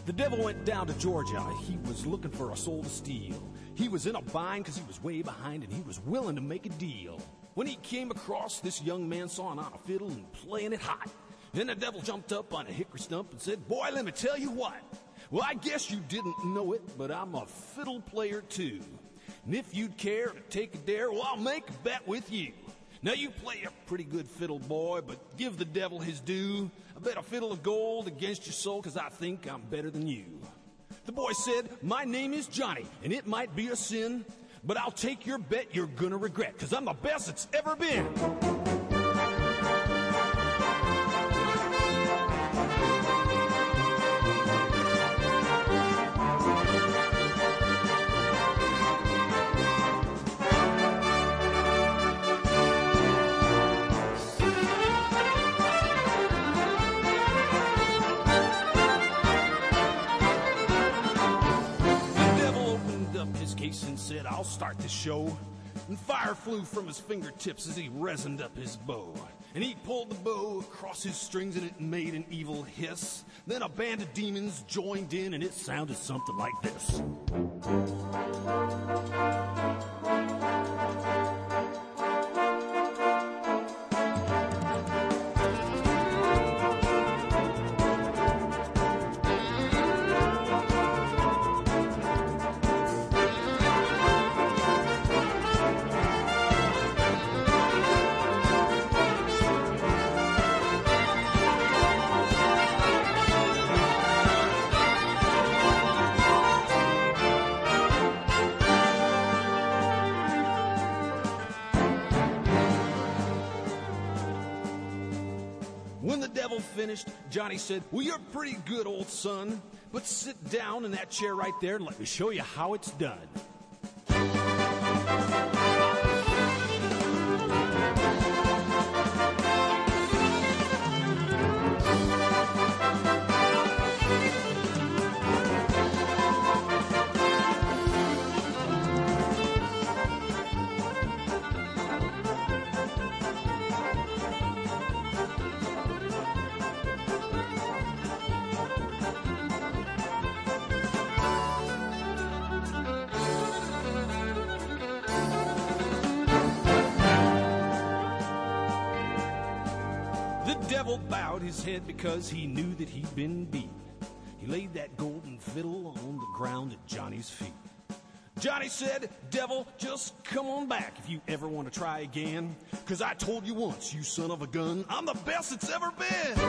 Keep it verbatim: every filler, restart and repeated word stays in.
The devil went down to Georgia. He was looking for a soul to steal. He was in a bind because he was way behind and he was willing to make a deal. When he came across this young man sawing on a fiddle and playing it hot, then the devil jumped up on a hickory stump and said, "Boy, let me tell you what. Well, I guess you didn't know it, but I'm a fiddle player too. And if you'd care to take a dare, well, I'll make a bet with you. Now, you play a pretty good fiddle, boy, but give the devil his due. I bet a fiddle of gold against your soul, because I think I'm better than you." The boy said, "My name is Johnny, and it might be a sin, but I'll take your bet you're gonna regret, because I'm the best it's ever been." And said, "I'll start the show." And fire flew from his fingertips as he resined up his bow. And he pulled the bow across his strings and it made an evil hiss. Then a band of demons joined in and it sounded something like this. When the devil finished, Johnny said, "Well, you're pretty good, old son, but sit down in that chair right there and let me show you how it's done." The devil bowed his head because he knew that he'd been beat. He laid that golden fiddle on the ground at Johnny's feet. Johnny said, "Devil, just come on back if you ever want to try again. 'Cause I told you once, you son of a gun, I'm the best it's ever been."